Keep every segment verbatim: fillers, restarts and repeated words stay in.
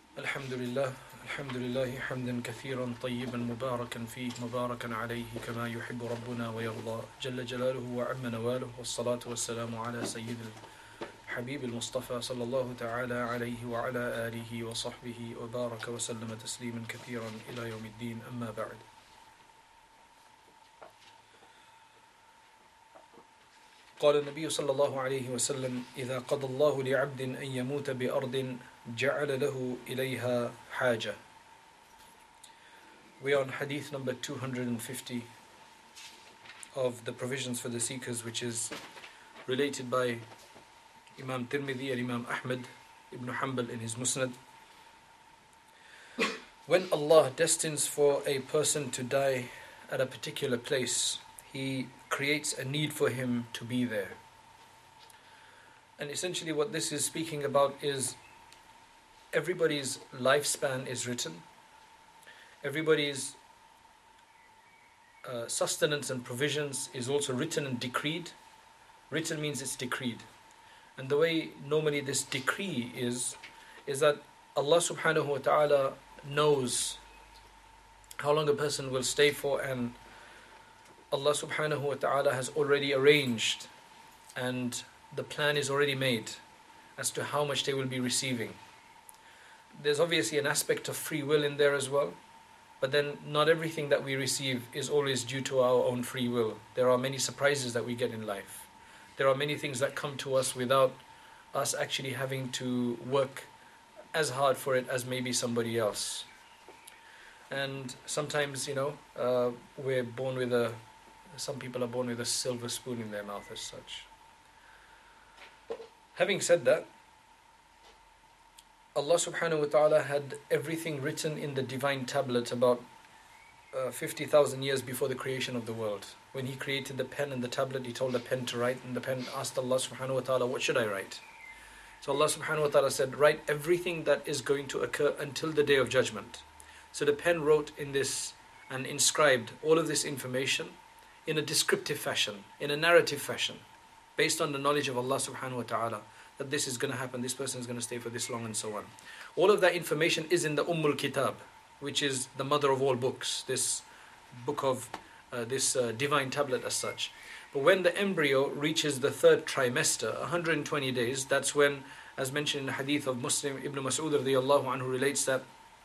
الحمد لله الحمد لله حمدا كثيرا طيبا مباركا فيه مباركا عليه كما يحب ربنا ويرضى جل جلاله وعم نواله والصلاة والسلام على سيد الحبيب المصطفى صلى الله تعالى عليه وعلى آله وصحبه وبارك وسلم تسليما كثيرا إلى يوم الدين أما بعد. قال النبي صلى الله عليه وسلم إذا قضى الله لعبد أن يموت بأرض جعل له إليها حاجة. We are on hadith number two hundred fifty of the provisions for the seekers, which is related by Imam Tirmidhi and Imam Ahmad ibn Hanbal in his Musnad. When Allah destines for a person to die at a particular place, He creates a need for him to be there. And essentially what this is speaking about is everybody's lifespan is written. Everybody's uh, sustenance and provisions is also written and decreed. Written means it's decreed. And the way normally this decree is, is that Allah subhanahu wa ta'ala knows how long a person will stay for, and Allah subhanahu wa ta'ala has already arranged and the plan is already made as to how much they will be receiving. There's obviously an aspect of free will in there as well, but then not everything that we receive is always due to our own free will. There are many surprises that we get in life. There are many things that come to us without us actually having to work as hard for it as maybe somebody else. And sometimes, you know, uh, we're born with a Some people are born with a silver spoon in their mouth as such. Having said that, Allah subhanahu wa ta'ala had everything written in the divine tablet about uh, fifty thousand years before the creation of the world. When He created the pen and the tablet, He told the pen to write, and the pen asked Allah subhanahu wa ta'ala, what should I write? So Allah subhanahu wa ta'ala said, write everything that is going to occur until the day of judgment. So the pen wrote in this and inscribed all of this information in a descriptive fashion, in a narrative fashion, based on the knowledge of Allah subhanahu wa ta'ala, that this is going to happen, this person is going to stay for this long, and so on. All of that information is in the Ummul Kitab, which is the mother of all books, this book of, uh, this uh, divine tablet as such. But when the embryo reaches the third trimester, one hundred twenty days, that's when, as mentioned in the hadith of Muslim, Ibn Mas'ud radiyallahu anhu relates that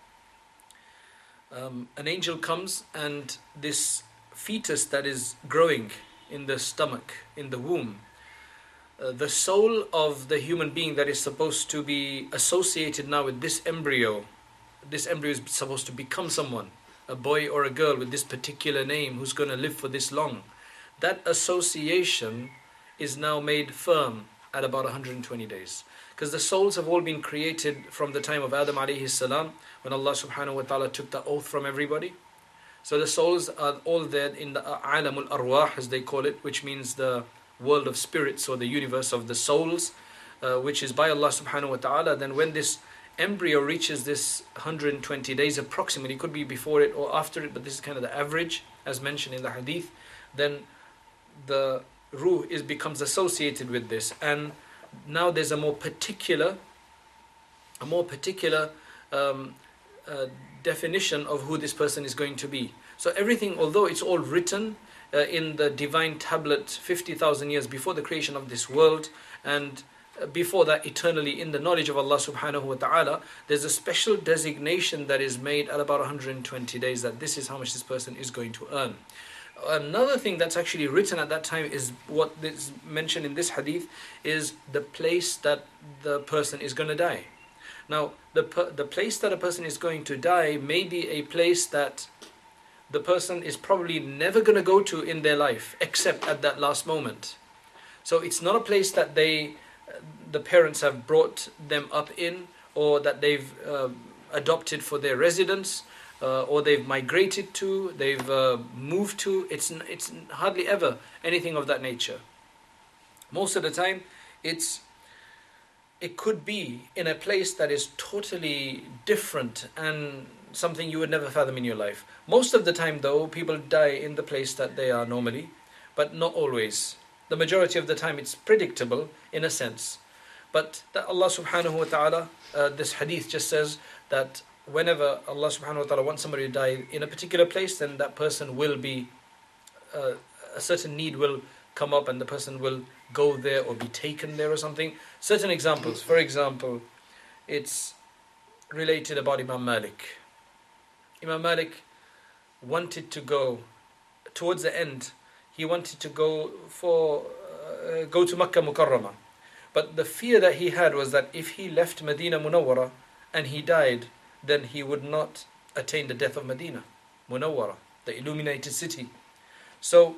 um, an angel comes and this fetus that is growing in the stomach, in the womb, uh, the soul of the human being that is supposed to be associated now with this embryo, this embryo is supposed to become someone, a boy or a girl with this particular name who's going to live for this long. That association is now made firm at about one hundred twenty days. Because the souls have all been created from the time of Adam alayhi salam, when Allah subhanahu wa ta'ala took the oath from everybody. So the souls are all there in the alamul arwah, as they call it, which means the world of spirits or the universe of the souls, uh, which is by Allah subhanahu wa ta'ala. Then when this embryo reaches this one hundred twenty days approximately, it could be before it or after it, but this is kind of the average as mentioned in the hadith, then the ruh is becomes associated with this, and now there's a more particular a more particular um, uh, definition of who this person is going to be. So everything, although it's all written uh, in the divine tablet fifty thousand years before the creation of this world, and uh, before that eternally in the knowledge of Allah subhanahu wa ta'ala, there's a special designation that is made at about one hundred twenty days, that this is how much this person is going to earn. Another thing that's actually written at that time is what is mentioned in this hadith, is the place that the person is going to die. Now, the the place that a person is going to die may be a place that the person is probably never going to go to in their life, except at that last moment. So it's not a place that they, the parents have brought them up in, or that they've uh, adopted for their residence, uh, or they've migrated to, they've uh, moved to. It's it's hardly ever anything of that nature. Most of the time, it's it could be in a place that is totally different and something you would never fathom in your life. Most of the time, though, people die in the place that they are normally, but not always. The majority of the time, it's predictable in a sense. But that Allah subhanahu wa ta'ala, uh, this hadith just says that whenever Allah subhanahu wa ta'ala wants somebody to die in a particular place, then that person will be, uh, a certain need will come up and the person will go there or be taken there or something. Certain examples, for example, it's related about Imam Malik. Imam Malik wanted to go, towards the end, he wanted to go for, uh, go to Makkah Mukarramah. But the fear that he had was that if he left Medina Munawwara and he died, then he would not attain the death of Medina Munawwara, the illuminated city. So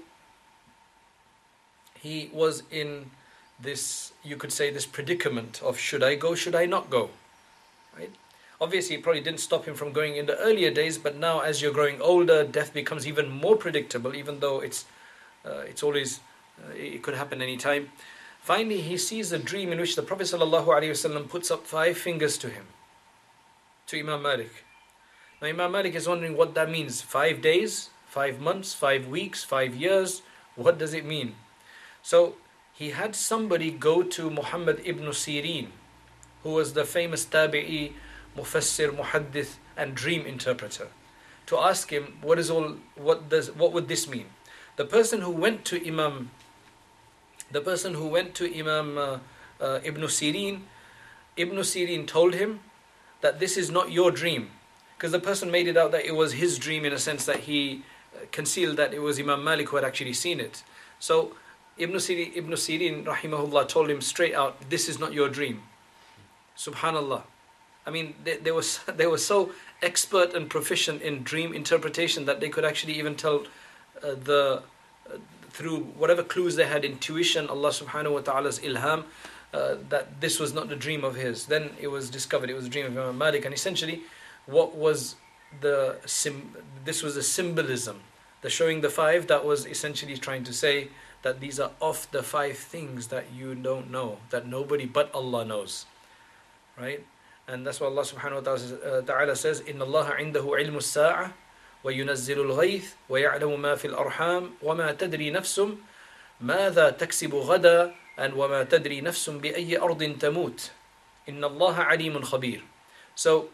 he was in this, you could say, this predicament of should I go, should I not go? Right? Obviously, it probably didn't stop him from going in the earlier days, but now as you're growing older, death becomes even more predictable, even though it's uh, it's always, uh, it could happen any time. Finally, he sees a dream in which the Prophet ﷺ puts up five fingers to him, to Imam Malik. Now Imam Malik is wondering what that means. Five days, five months, five weeks, five years. What does it mean? So he had somebody go to Muhammad ibn Sirin, who was the famous tabi'i, mufassir, muhaddith and dream interpreter, to ask him what is all, what does, what would this mean? The person who went to Imam The person who went to Imam uh, uh, Ibn Sirin, Ibn Sirin told him that this is not your dream. Because the person made it out that it was his dream in a sense that he concealed that it was Imam Malik who had actually seen it. So Ibn Sirin, Ibn Sirin rahimahullah told him straight out, this is not your dream. Subhanallah. I mean, they, they, were, they were so expert and proficient in dream interpretation that they could actually even tell uh, the... Uh, through whatever clues they had, intuition, Allah subhanahu wa ta'ala's ilham, uh, that this was not the dream of his. Then it was discovered it was a dream of Imam Malik. And essentially, what was the sim- this was the symbolism, the showing the five, that was essentially trying to say that these are of the five things that you don't know, that nobody but Allah knows. Right? And that's what Allah subhanahu wa ta'ala says, إِنَّ اللَّهَ عِنْدَهُ عِلْمُ السَّاعَةِ وينزل الغيث ويعلم ما في الأرحام وما تدري نفس ماذا تكسب غدا and وما تدري نفس بأي أرض تموت إن الله عليم خبير. So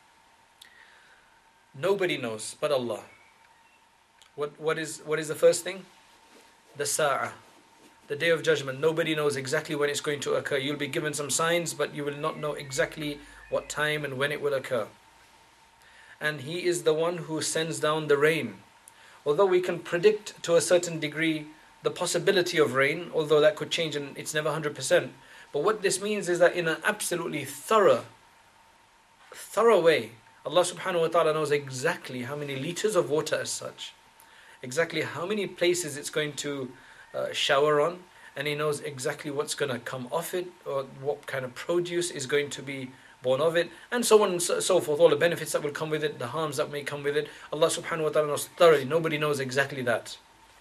nobody knows but Allah. What what is what is the first thing? The Sa'ah, the day of judgment. Nobody knows exactly when it's going to occur. You'll be given some signs, but you will not know exactly what time and when it will occur. And He is the one who sends down the rain. Although we can predict to a certain degree the possibility of rain, although that could change and it's never one hundred percent. But what this means is that in an absolutely thorough, thorough way, Allah subhanahu wa ta'ala knows exactly how many liters of water as such, exactly how many places it's going to uh, shower on, and He knows exactly what's going to come off it, or what kind of produce is going to be born of it, and so on and so forth, all the benefits that will come with it, the harms that may come with it. Allah subhanahu wa ta'ala knows thoroughly. Nobody knows exactly that.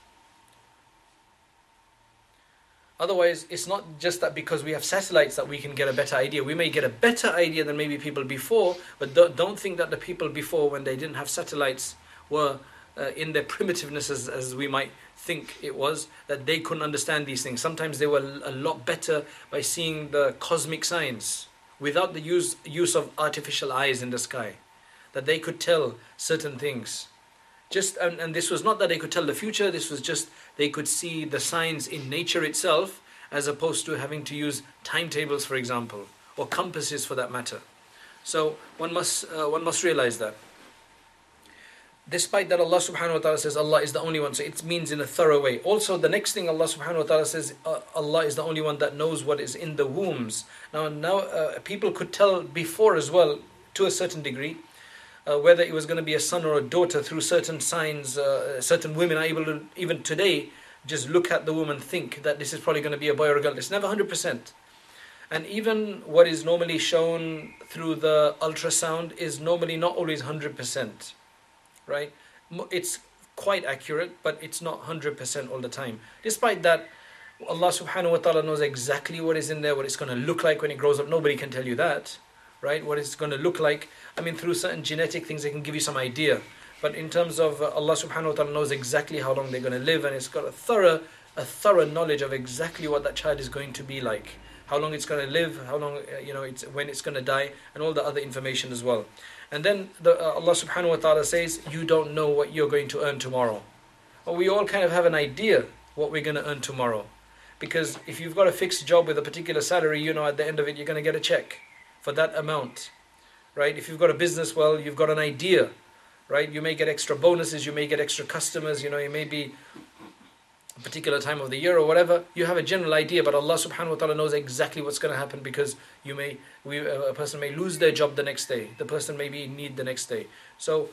Otherwise, it's not just that because we have satellites that we can get a better idea. We may get a better idea than maybe people before, but don't think that the people before, when they didn't have satellites, were uh, in their primitiveness as, as we might think it was, that they couldn't understand these things. Sometimes they were a lot better by seeing the cosmic signs, without the use use of artificial eyes in the sky, that they could tell certain things. Just and, and this was not that they could tell the future, this was just they could see the signs in nature itself, as opposed to having to use timetables, for example, or compasses for that matter. So one must uh, one must realize that. Despite that, Allah subhanahu wa ta'ala says Allah is the only one, so it means in a thorough way. Also, the next thing Allah subhanahu wa ta'ala says, uh, Allah is the only one that knows what is in the wombs. Now, now uh, people could tell before as well, to a certain degree, uh, whether it was going to be a son or a daughter through certain signs. Uh, certain women are able to, even today, just look at the womb and think that this is probably going to be a boy or a girl. It's never one hundred percent. And even what is normally shown through the ultrasound is normally not always one hundred percent. Right? It's quite accurate, but it's not one hundred percent all the time. Despite that, Allah subhanahu wa ta'ala knows exactly what is in there, what it's going to look like when it grows up. Nobody can tell you that, right? What it's going to look like. I mean, through certain genetic things, they can give you some idea. But in terms of uh, Allah subhanahu wa ta'ala knows exactly how long they're going to live, and it's got a thorough, a thorough knowledge of exactly what that child is going to be like. how long it's going to live, how long, uh, you know, it's when it's going to die, and all the other information as well. And then the, uh, Allah subhanahu wa ta'ala says, you don't know what you're going to earn tomorrow. Well, we all kind of have an idea what we're going to earn tomorrow. Because if you've got a fixed job with a particular salary, you know at the end of it you're going to get a check for that amount. Right? If you've got a business, well, you've got an idea. Right? You may get extra bonuses, you may get extra customers, you know, you may be a particular time of the year or whatever. You have a general idea, but Allah subhanahu wa ta'ala knows exactly what's going to happen, because you may, we, a person may lose their job the next day. The person may be in need the next day. So,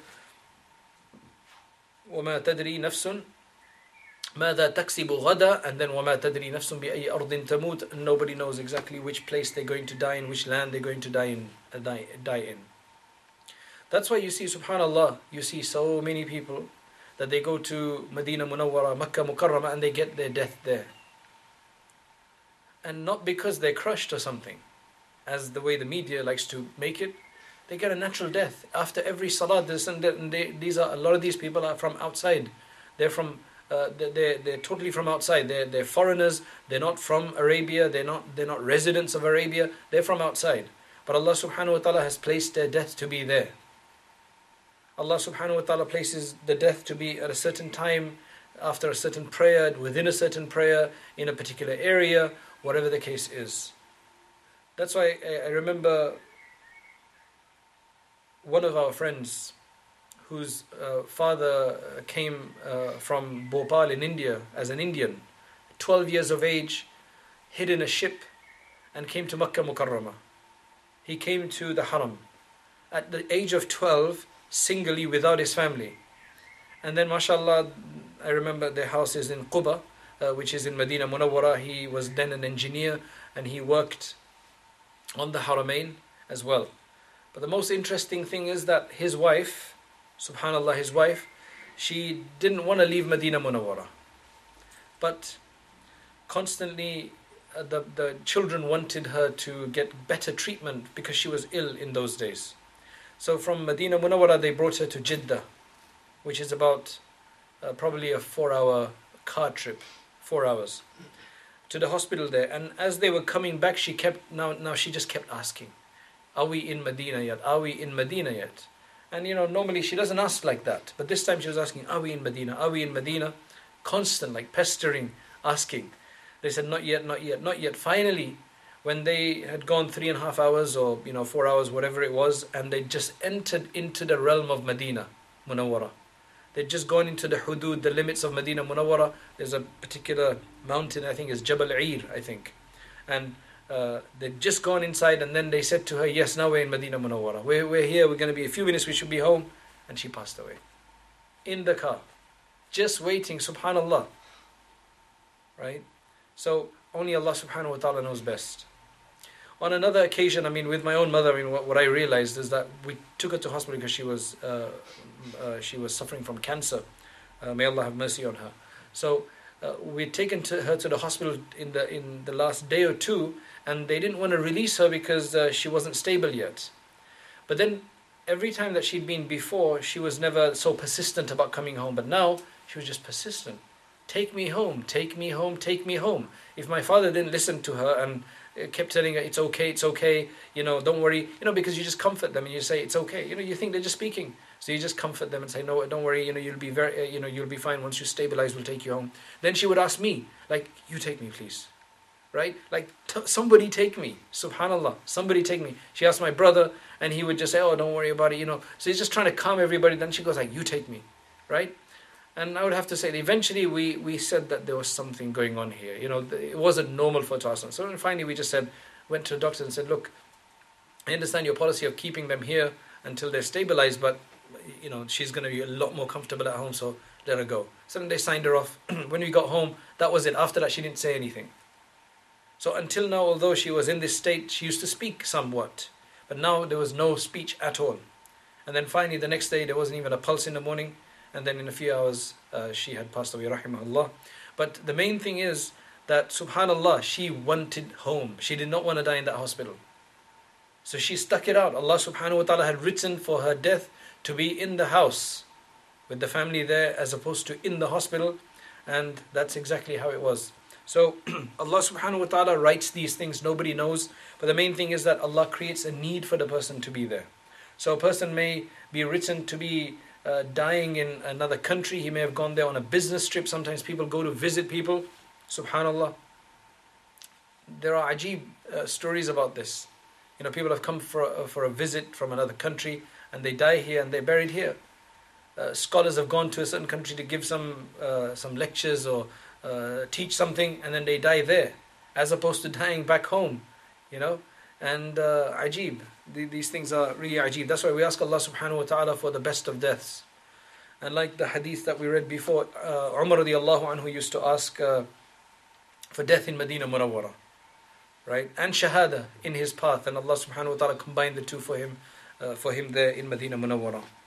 وَمَا تَدْرِي نَفْسٌ ماذا تكسب غدا, and then وما تدري نفس بأي أرض تموت, and nobody knows exactly which place they're going to die in, which land they're going to die in. Uh, die, die in. That's why you see, subhanallah, you see so many people that they go to Medina Munawwara, Makkah Mukarramah, and they get their death there. And not because they're crushed or something, as the way the media likes to make it. They get a natural death after every salah. This and that, and they, these are a lot of these people are from outside. They're from Uh, they're, they're totally from outside. They're, they're foreigners. They're not from Arabia. They're not, they're not residents of Arabia. They're from outside. But Allah subhanahu wa ta'ala has placed their death to be there. Allah subhanahu wa ta'ala places the death to be at a certain time, after a certain prayer, within a certain prayer, in a particular area, whatever the case is. That's why I, I remember one of our friends whose uh, father came uh, from Bhopal in India as an Indian, twelve years of age, hid in a ship and came to Makkah Mukarramah. He came to the Haram at the age of twelve, singly, without his family. And then, mashallah, I remember their house is in Quba, uh, which is in Medina Munawwara. He was then an engineer and he worked on the Haramain as well. But the most interesting thing is that his wife, subhanallah, his wife, she didn't want to leave Medina Munawwara. But constantly uh, the, the children wanted her to get better treatment because she was ill in those days. So from Medina Munawwara they brought her to Jeddah, which is about uh, probably a four hour car trip, four hours, to the hospital there. And as they were coming back, she kept, now, now she just kept asking, are we in Medina yet? Are we in Medina yet? And you know, normally she doesn't ask like that. But this time she was asking, are we in Medina? Are we in Medina? Constant, like pestering, asking. They said, not yet, not yet, not yet. Finally, when they had gone three and a half hours or, you know, four hours, whatever it was, and they just entered into the realm of Medina Munawwara. They'd just gone into the hudud, the limits of Medina Munawwara. There's a particular mountain, I think is Jabal Eir, I think. And Uh, they'd just gone inside, and then they said to her, yes, now we're in Medina Munawwara. We're, we're here, we're going to be a few minutes, we should be home. And she passed away. In the car. Just waiting, subhanallah. Right? So, only Allah subhanahu wa ta'ala knows best. On another occasion, I mean, with my own mother, I mean, what, what I realized is that we took her to hospital because she was, uh, uh, she was suffering from cancer. Uh, may Allah have mercy on her. So, Uh, we'd taken to her to the hospital in the in the last day or two, and they didn't want to release her because uh, she wasn't stable yet. But then every time that she'd been before, she was never so persistent about coming home. But now she was just persistent. Take me home, take me home, take me home. If my father didn't listen to her and kept telling her, it's okay, it's okay, you know, don't worry, you know, because you just comfort them and you say, it's okay. You know, you think they're just speaking. So you just comfort them and say, no, don't worry, you know, you'll be very, you know, you'll be fine. Once you stabilize, we'll take you home. Then she would ask me, like, you take me, please. Right? Like, t- somebody take me. Subhanallah, somebody take me. She asked my brother, and he would just say, oh, don't worry about it, you know. So he's just trying to calm everybody. Then she goes like, you take me. Right? And I would have to say, eventually we, we said that there was something going on here. You know, it wasn't normal for her to ask them. So finally we just said, went to the doctor and said, look, I understand your policy of keeping them here until they're stabilized, but you know, she's going to be a lot more comfortable at home, so let her go. So then they signed her off. When we got home, that was it. After that, she didn't say anything. So until now, although she was in this state, she used to speak somewhat. But now there was no speech at all. And then finally, the next day, there wasn't even a pulse in the morning. And then in a few hours, uh, she had passed away, rahimahullah. But the main thing is that, subhanallah, she wanted home. She did not want to die in that hospital. So she stuck it out. Allah subhanahu wa ta'ala had written for her death to be in the house with the family there as opposed to in the hospital. And that's exactly how it was. So Allah subhanahu wa ta'ala writes these things, nobody knows. But the main thing is that Allah creates a need for the person to be there. So a person may be written to be uh, dying in another country. He may have gone there on a business trip. Sometimes people go to visit people. Subhanallah. There are ajib uh, stories about this. You know, people have come for a, for a visit from another country and they die here and they're buried here. Uh, scholars have gone to a certain country to give some uh, some lectures or uh, teach something, and then they die there, as opposed to dying back home, you know. And uh, ajib, the, these things are really ajib. That's why we ask Allah subhanahu wa ta'ala for the best of deaths. And like the hadith that we read before, uh, Umar radiallahu anhu used to ask uh, for death in Medina Munawwara, right? And shahada in his path, and Allah subhanahu wa ta'ala combined the two for him, uh, for him there in Medina Munawwara.